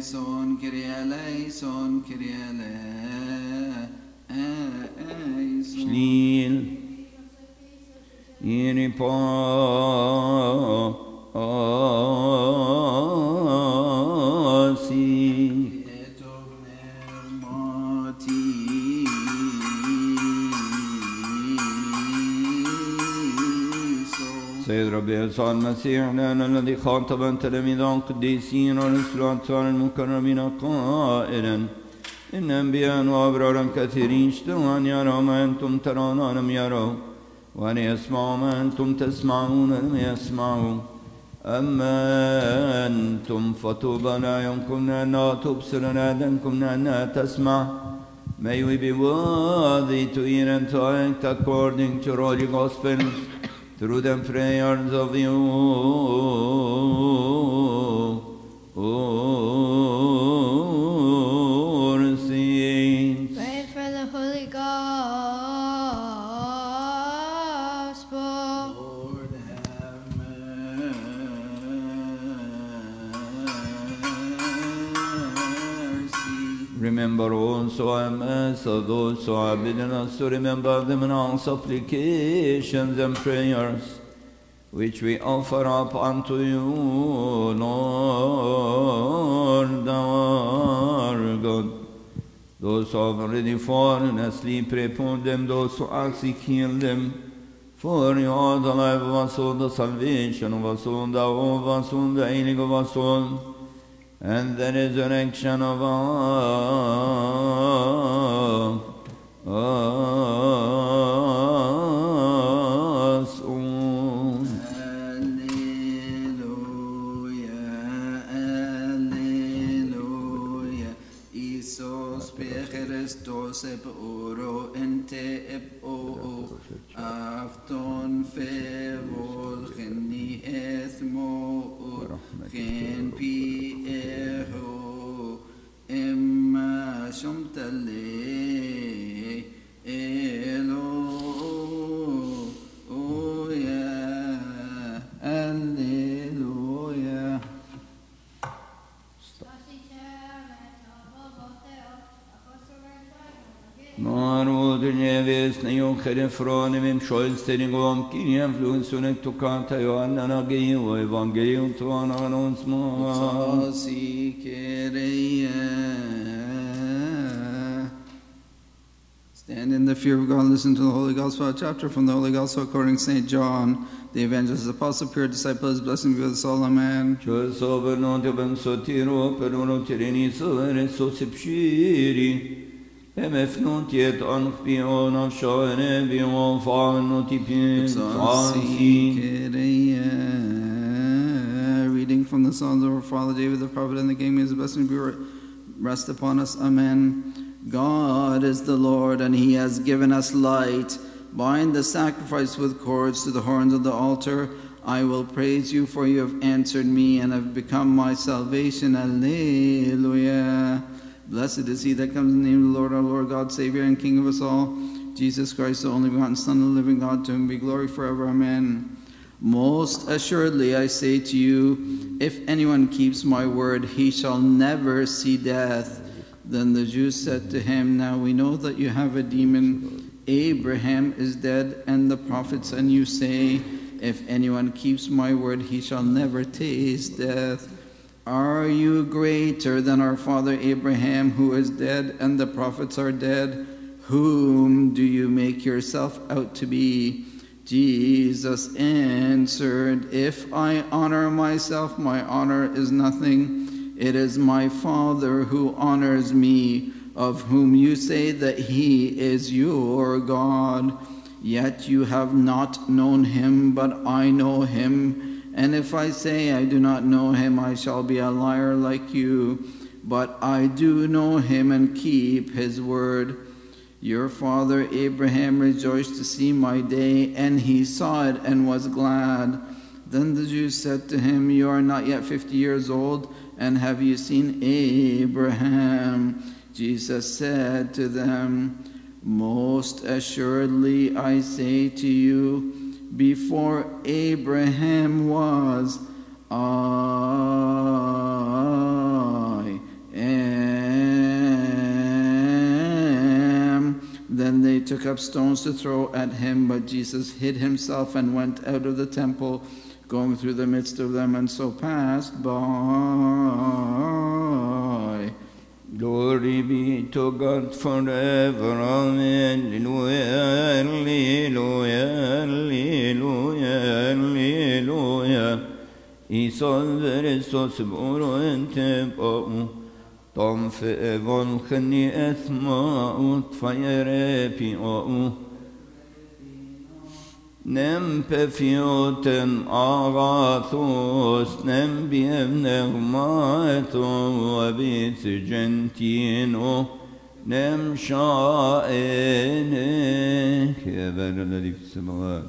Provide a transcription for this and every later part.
eleison, Kyrie eleison, Kyrie eleison. Shlil Iri Pasi سيد ربي يسوع المسيح لنا الذي خاطب تلاميذه القديسين ورسل الأطفال المكرمين قائلا إن أنبياء وأبرارا كثيرين اشتروا أن يروا ما أنتم ترون ولم يروا وأن يسمعوا ما أنتم تسمعون ولم يسمعوا أما أنتم فطوبى لأعينكم لأنها تبصر لآذانكم لأنها تسمع. May we be worthy to eat and to act according to Holy Gospel through the prayers of you, saints. Pray for the Holy Gospel. Lord have mercy. Remember also our mass of those who have bidden us to remember them in our supplications and prayers, which we offer up unto you, Lord our God. Those who have already fallen asleep, pray for them. Those who are sick, heal them. For you are the life of us all, the salvation of us all, the hope of us all, the healing of us all, and the resurrection of us all. Alleluia, alleluia. Isos pe Christos eb oro ente eb o afton fevol geni ethmo gen pi eho emma shomtale Alleluia, alleluia. Narod nevesne jonkere från vem självständig om kirjan flunsunek tokata Johanna geo evangelium tvana annonsma. Sasi kereia. Stand in the fear of God, listen to the Holy Gospel, a chapter from the Holy Gospel according to St. John, the evangelist, apostle, pure disciple, his blessing be with us all, amen. Čo soberno ben sotiro per uno tireni sovere sosipshiri. Emefnutiet ankhpion of shoene bion fanotipin Sasi kereia. Reading from the Psalms of our father David the prophet, and the king, may his blessing be rest upon us, amen. God is the Lord, and he has given us light. Bind the sacrifice with cords to the horns of the altar. I will praise you, for you have answered me and have become my salvation. Alleluia. Blessed is he that comes in the name of the Lord, our Lord God, Savior and King of us all, Jesus Christ, the only begotten Son of the living God, to whom be glory forever. Amen. Most assuredly I say to you, if anyone keeps my word, he shall never see death. Then the Jews said to him, now we know that you have a demon. Abraham is dead, and the prophets, and you say, if anyone keeps my word, he shall never taste death. Are you greater than our father Abraham, who is dead, and the prophets are dead? Whom do you make yourself out to be? Jesus answered, if I honor myself, my honor is nothing. It is my Father who honors me, of whom you say that he is your God. Yet you have not known him, but I know him. And if I say I do not know him, I shall be a liar like you. But I do know him and keep his word. Your father Abraham rejoiced to see my day, and he saw it and was glad. Then the Jews said to him, you are not yet 50 years old, and have you seen Abraham? Jesus said to them, most assuredly I say to you, before Abraham was, I took up stones to throw at him, but Jesus hid himself and went out of the temple, going through the midst of them, and so passed by. Glory be to God forever. Amen. Alleluia, alleluia, alleluia, alleluia. Isan Kristus bor inte på. De förvålken i äthma utfajare på. Nem pefioten agathos, nem bievnegmato, abit gentino, nem شائنه. يا أبانا الذي في السماوات.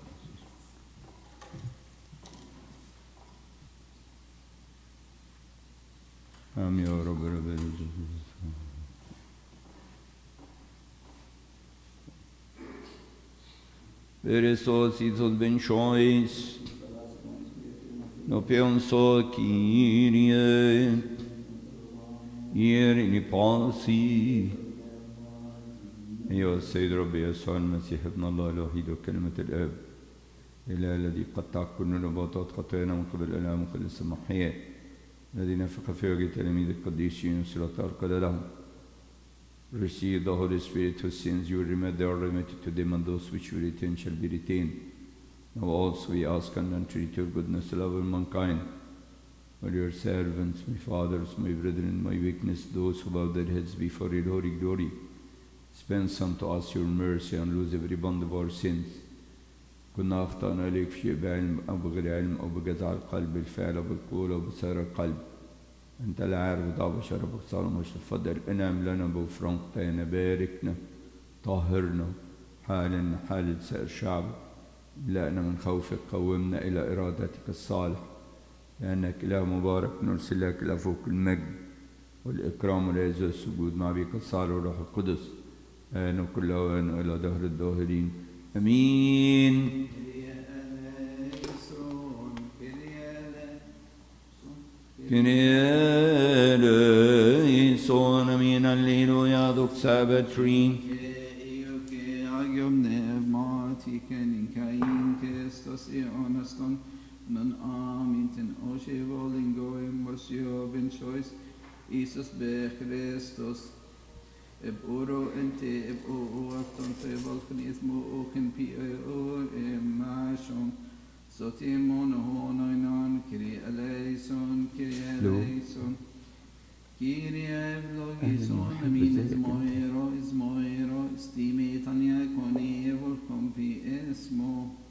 آمين يا رب العالمين. Beresos isos ben chois, no penso Kyrie, ieri pasi. أيها السيد ربي يسوع المسيح ابن الله الوحيد وكلمة الآب، الإله الذي قطع كل نباتات خطايانا من قبل الآلام من قبل السماحيات، الذي نفخ في وجه تلاميذ القديسين وصلاتار قال لهم: Receive the Holy Spirit, whose sins you remit, they are remitted to them, and those which you retain shall be retained. Now also we ask and entreat your goodness to love mankind. For your servants, my fathers, my brethren, my weakness, those who bow their heads before your holy glory, dispense unto us your mercy and lose every bond of our sins. كنا أخطأنا إليك في بعلم أو بغير علم أو بجزع القلب، بالفعل أو بالقول أو بسير القلب. أنت لا عارف ضعف شربك صالح مش تفضل انعم لنا بغفران خطايانا، باركنا طهرنا حالنا حال سائر شعبك، املأنا من خوفك، قومنا إلى إرادتك الصالح، لأنك إله مبارك، نرسل لك إلى فوق المجد والإكرام والعزة والسجود مع بك الصالح والروح القدس آن وكل أوان وإلى دهر الداهرين. أمين. Kyrie eleison, amin, alleluia, doxa betrin. Kyrie agium pneumatiken in Cain Christus eoneston, non aminten oshe volingoim mosio benchois, Isus be Christus, eb oro ente eb o afton fe volcanismo oken pi o emashon. Sotimon honoinon, Kyrie eleison, Kyrie eleison, Kyrie eulogison, amin,